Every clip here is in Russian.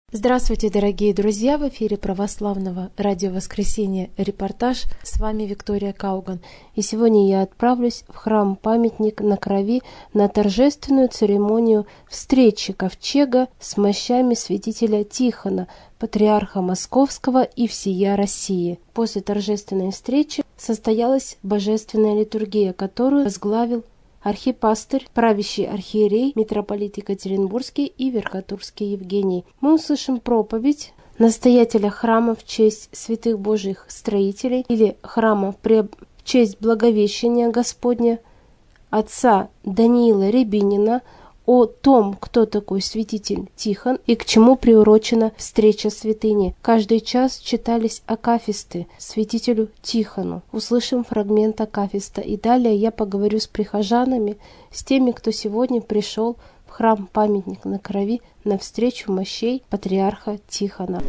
Здравствуйте, дорогие друзья! В эфире Православного радио «Воскресенье» репортаж. С вами Виктория Кауган. И сегодня я отправлюсь в храм-памятник на Крови на торжественную церемонию встречи ковчега с мощами святителя Тихона, патриарха Московского и всея России. После торжественной встречи состоялась божественная литургия, которую возглавил архипастырь, правящий архиерей, митрополит Екатеринбургский и Верхотурский Евгений. Мы услышим проповедь настоятеля храма в честь святых Божьих строителей или храма в честь Благовещения Господня, отца Даниила Рябинина, о том, кто такой святитель Тихон и к чему приурочена встреча святыни. Каждый час читались акафисты святителю Тихону. Услышим фрагмент акафиста, и далее я поговорю с прихожанами, с теми, кто сегодня пришел в храм-памятник на Крови на встречу мощей патриарха Тихона.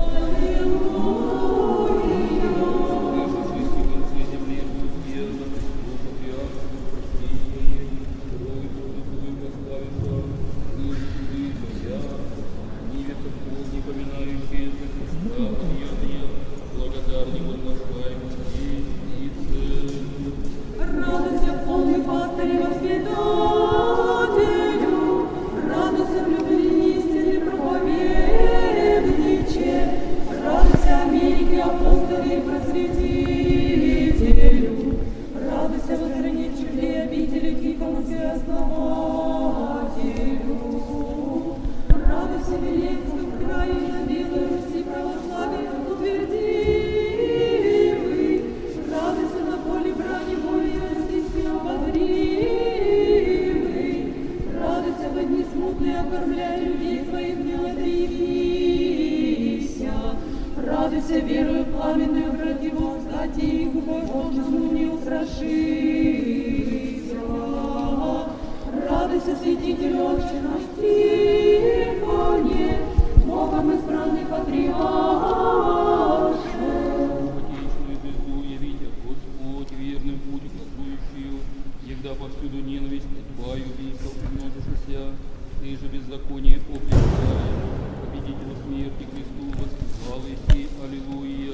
Радуйся, верою пламенную, враг его, кстати, и губой Божьему не устрашися. Радуйся, святитель отче наш Тихоне, Богом избранный патриарше. Отечную звезду явите, Господь, верным путь указующую, егда повсюду ненависть твою убийцев умножишься, ты же беззаконие оплещаешь, победителю смерти Христу восклицал идти. Аллилуйя.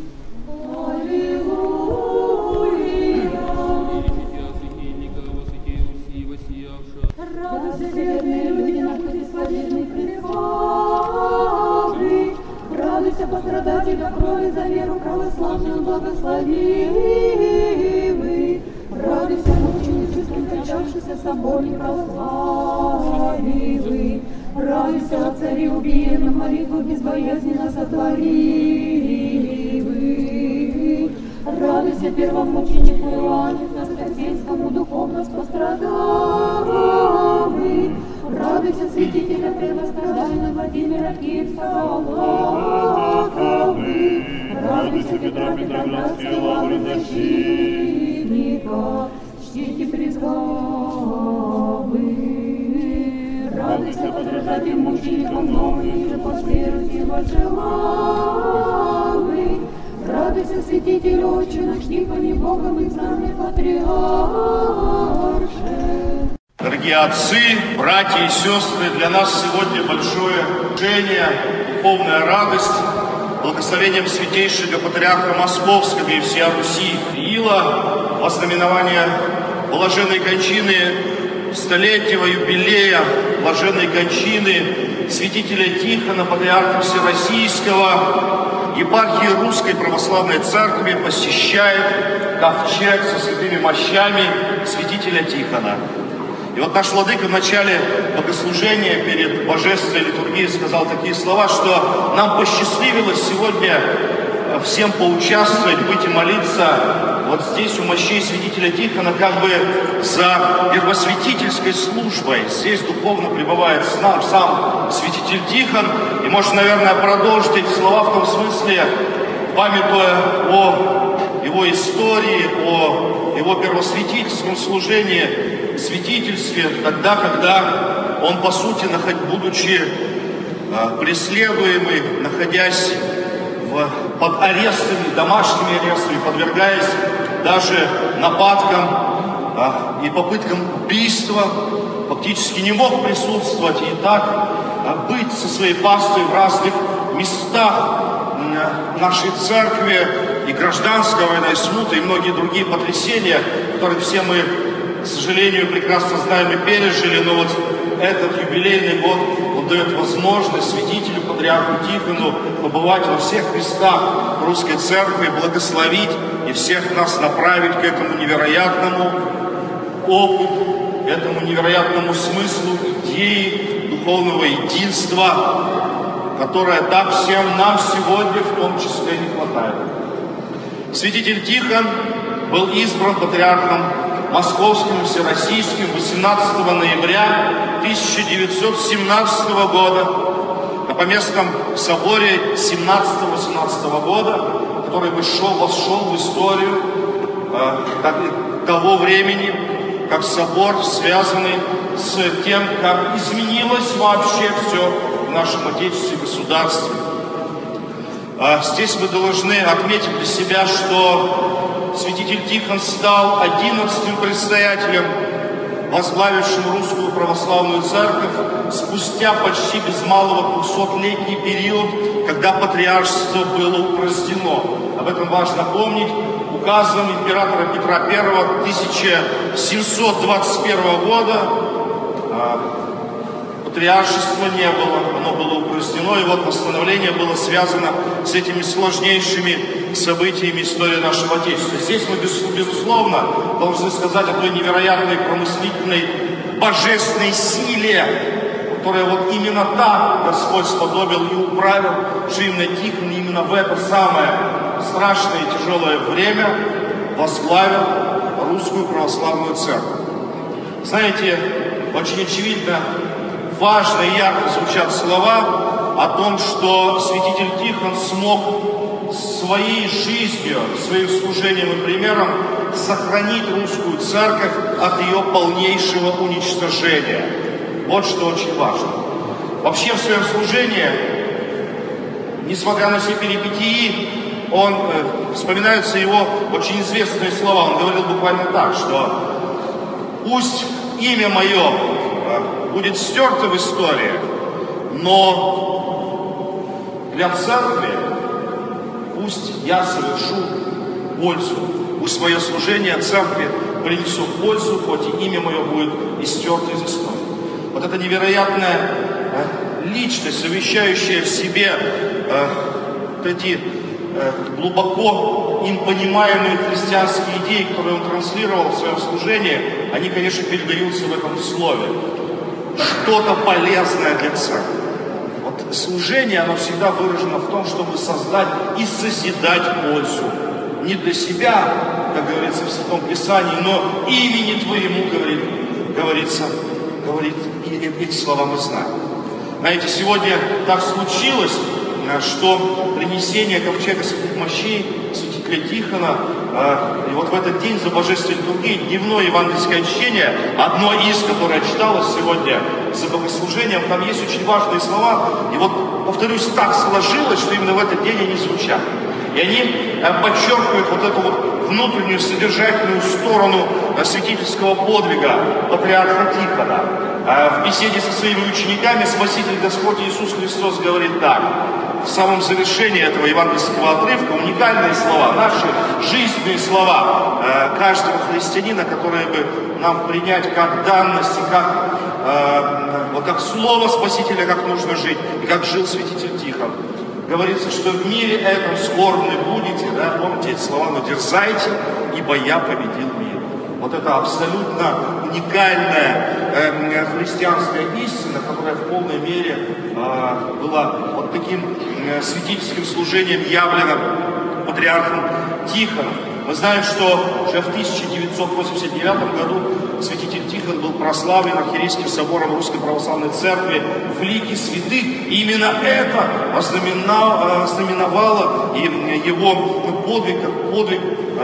Аллилуйя. Величите священника во святей Руси воссиявша. Радуйся, верные люди, наш Господин приславный. Радуйся, пострадателя крови за веру православную благословивый. Радуйся, мученическим кончавшийся соборник православивый. Радуйся, цари убиенным, молитву безбоязненно сотворивый. Радуйся, первомученику Иоанну Константинскому, духовно пострадавый. Радуйся, святителя первострадального Владимира Киевского Лаковы. Радуйся, Петра Петроградского лавры защитника, чтите призгавы. Радуйся, подражатель мученикам новый, же по смерти возжелавый. Радуйся, святитель отче наш Тихоне, Богом избранный патриарше. Дорогие отцы, братья и сестры, для нас сегодня большое утешение, духовная радость, благословением святейшего патриарха Московского и всея Руси Кирилла, во знаменование блаженной кончины столетнего юбилея блаженной кончины святителя Тихона, патриарха Всероссийского, епархии Русской Православной Церкви посещает ковчег со святыми мощами святителя Тихона. И вот наш владыка в начале богослужения перед божественной литургией сказал такие слова, что нам посчастливилось сегодня всем поучаствовать, быть и молиться вот здесь у мощей святителя Тихона, как бы за первосвятительской службой. Здесь духовно пребывает с нами сам святитель Тихон. И можно, наверное, продолжить эти слова в том смысле, памятуя о его истории, о его первосвятительском служении, святительстве, тогда, когда он, по сути, будучи преследуемый, находясь под арестами, домашними арестами, подвергаясь даже нападкам и попыткам убийства, фактически не мог присутствовать. И так быть со своей паствой в разных местах нашей церкви, и гражданская война, и смута, и многие другие потрясения, которые все мы, к сожалению, прекрасно знаем и пережили, но вот этот юбилейный год он дает возможность святителю, патриарху Тихону побывать во всех местах русской церкви, благословить и всех нас направить к этому невероятному опыту, к этому невероятному смыслу идеи духовного единства, которое так всем нам сегодня в том числе не хватает. Святитель Тихон был избран патриархом Московским и Всероссийским 18 ноября 1917 года на Поместном соборе 17-18 года, который вошел в историю того времени, как собор, связанный с тем, как изменилось вообще все в нашем Отечестве и государстве. Здесь мы должны отметить для себя, что святитель Тихон стал 11-м предстоятелем, возглавившим Русскую Православную Церковь спустя почти без малого 200-летний период, когда патриаршество было упразднено. Об этом важно помнить. Указом императора Петра I 1721 года патриаршества не было, оно было упразднено, и вот восстановление было связано с этими сложнейшими событиями истории нашего Отечества. Здесь мы, безусловно, должны сказать о той невероятной промыслительной божественной силе, которая вот именно так Господь сподобил и управил, что именно Тихон именно в это самое страшное и тяжелое время возглавил Русскую Православную Церковь. Знаете, очень очевидно, важно и ярко звучат слова о том, что святитель Тихон смог своей жизнью, своим служением и примером сохранить русскую церковь от ее полнейшего уничтожения. Вот что очень важно. Вообще в своем служении, несмотря на все перипетии, вспоминаются его очень известные слова. Он говорил буквально так, что пусть имя мое будет стерто в истории, но для церкви пусть я совершу пользу. Пусть мое служение церкви принесет пользу, хоть и имя мое будет истерто из истории. Вот эта невероятная личность, совмещающая в себе эти глубоко им понимаемые христианские идеи, которые он транслировал в своем служении, они, конечно, передаются в этом слове. Что-то полезное для церкви. Вот служение, оно всегда выражено в том, чтобы создать и созидать пользу. Не для себя, как говорится в Святом Писании, но имени Твоему, говорит, и эти слова мы знаем. Знаете, сегодня так случилось, что принесение ковчега святых мощей святителя Тихона, и вот в этот день за божественной литургией дневное евангельское чтение, одно из, которое читалось сегодня за богослужением, там есть очень важные слова, и вот, повторюсь, так сложилось, что именно в этот день они звучат. И они подчеркивают вот эту вот внутреннюю содержательную сторону святительского подвига патриарха Тихона. В беседе со своими учениками Спаситель Господь Иисус Христос говорит так: в самом завершении этого евангельского отрывка уникальные слова, наши жизненные слова каждого христианина, которые бы нам принять как данность и как слово Спасителя, как нужно жить, и как жил святитель Тихон. Говорится, что в мире этом скорбны будете, да, помните эти слова, но дерзайте, ибо я победил мир. Вот это абсолютно уникальная христианская истина, которая в полной мере была вот таким святительским служением явлена патриархом Тихоном. Мы знаем, что уже в 1989 году святитель Тихон был прославлен Архиерейским собором Русской Православной Церкви в лике святых. И именно это ознаменовало его подвиг,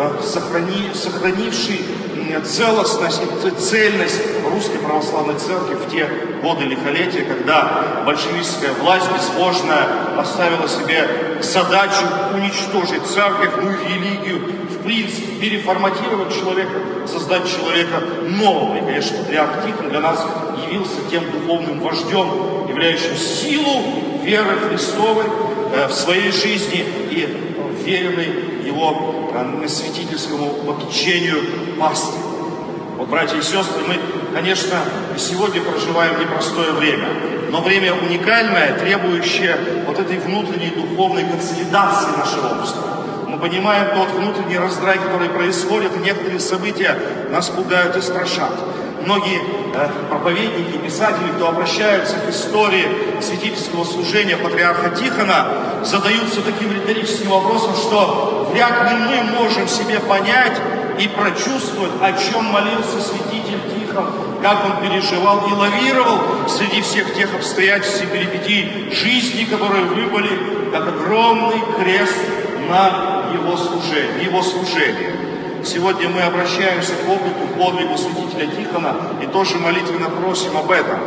сохранивший целостность и цельность Русской Православной Церкви в те годы лихолетия, когда большевистская власть безбожная поставила себе задачу уничтожить церковь, ну и религию, в принципе, переформатировать человека, создать человека нового. И, конечно, патриарх Тихон для нас явился тем духовным вождем и являющим силу веры Христовой в своей жизни и веренной его святительскому попечению пастыря. Вот, братья и сестры, мы, конечно, сегодня проживаем непростое время, но время уникальное, требующее вот этой внутренней духовной консолидации нашего общества. Мы понимаем тот внутренний раздрай, который происходит, и некоторые события нас пугают и страшат. Многие проповедники, писатели, кто обращаются к истории святительского служения патриарха Тихона, задаются таким риторическим вопросом, что вряд ли мы можем себе понять и прочувствовать, о чем молился святитель Тихон, как он переживал и лавировал среди всех тех обстоятельств и перипетий жизни, которые выпали, как огромный крест на его служение. Сегодня мы обращаемся к подвигу святителя Тихона и тоже молитвенно просим об этом,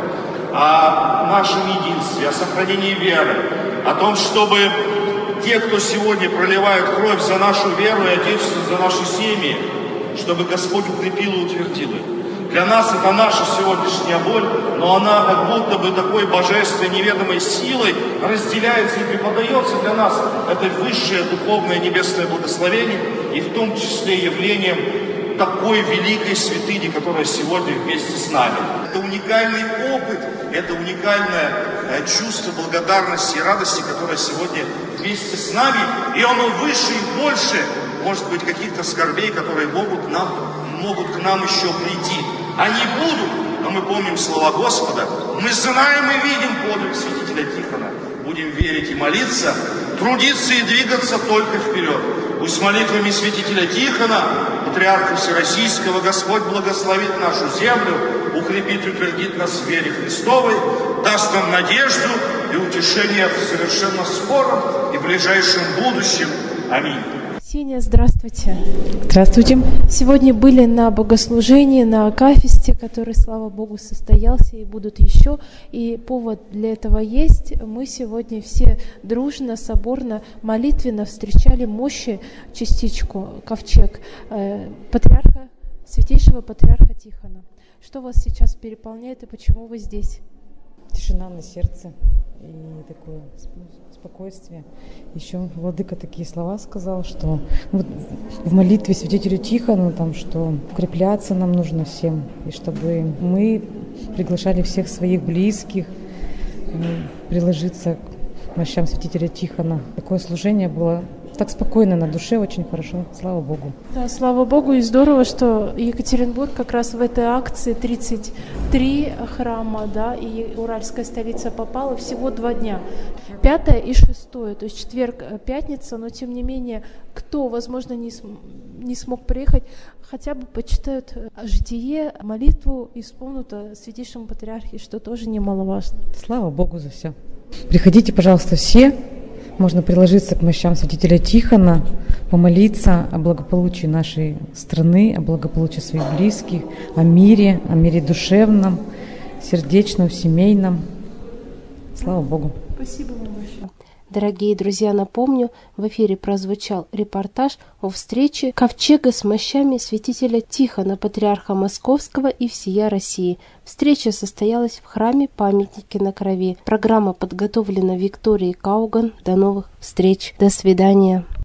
о нашем единстве, о сохранении веры, о том, чтобы те, кто сегодня проливают кровь за нашу веру и Отечество, за наши семьи, чтобы Господь укрепил и утвердил их. Для нас это наша сегодняшняя боль, но она как будто бы такой божественной, неведомой силой разделяется и преподается для нас. Это высшее духовное небесное благословение, и в том числе явлением такой великой святыни, которая сегодня вместе с нами. Это уникальный опыт, это уникальное чувство благодарности и радости, которое сегодня вместе с нами, и оно выше и больше, может быть, каких-то скорбей, которые могут к нам еще прийти. Они будут, но мы помним слова Господа. Мы знаем и видим подвиг святителя Тихона. Будем верить и молиться, трудиться и двигаться только вперед. Пусть молитвами святителя Тихона, патриарха Всероссийского, Господь благословит нашу землю, укрепит и утвердит нас в вере Христовой, даст нам надежду и утешение в совершенно скором и ближайшем будущем. Аминь. Ксения, здравствуйте. Здравствуйте. Сегодня были на богослужении, на акафисте, который, слава Богу, состоялся, и будут еще. И повод для этого есть. Мы сегодня все дружно, соборно, молитвенно встречали мощи, частичку, ковчег патриарха, святейшего патриарха Тихона. Что вас сейчас переполняет и почему вы здесь? Тишина на сердце и такое спокойствие. Еще владыка такие слова сказал, что вот в молитве святителю Тихону, там, что укрепляться нам нужно всем, и чтобы мы приглашали всех своих близких приложиться к мощам святителя Тихона. Такое служение было так спокойно на душе, очень хорошо, слава Богу. Да, слава Богу, и здорово, что Екатеринбург как раз в этой акции 33 храма, да, и Уральская столица попала всего 2 дня. 5 и 6, то есть четверг, пятница, но тем не менее, кто, возможно, не смог приехать, хотя бы почитают житие, молитву и вспомнят о святейшем патриархе, что тоже немаловажно. Слава Богу за все. Приходите, пожалуйста, все. Можно приложиться к мощам святителя Тихона, помолиться о благополучии нашей страны, о благополучии своих близких, о мире душевном, сердечном, семейном. Слава Богу. Спасибо вам большое. Дорогие друзья, напомню, в эфире прозвучал репортаж о встрече ковчега с мощами святителя Тихона, патриарха Московского и всея России. Встреча состоялась в храме-памятнике на Крови. Программа подготовлена Викторией Кауган. До новых встреч. До свидания.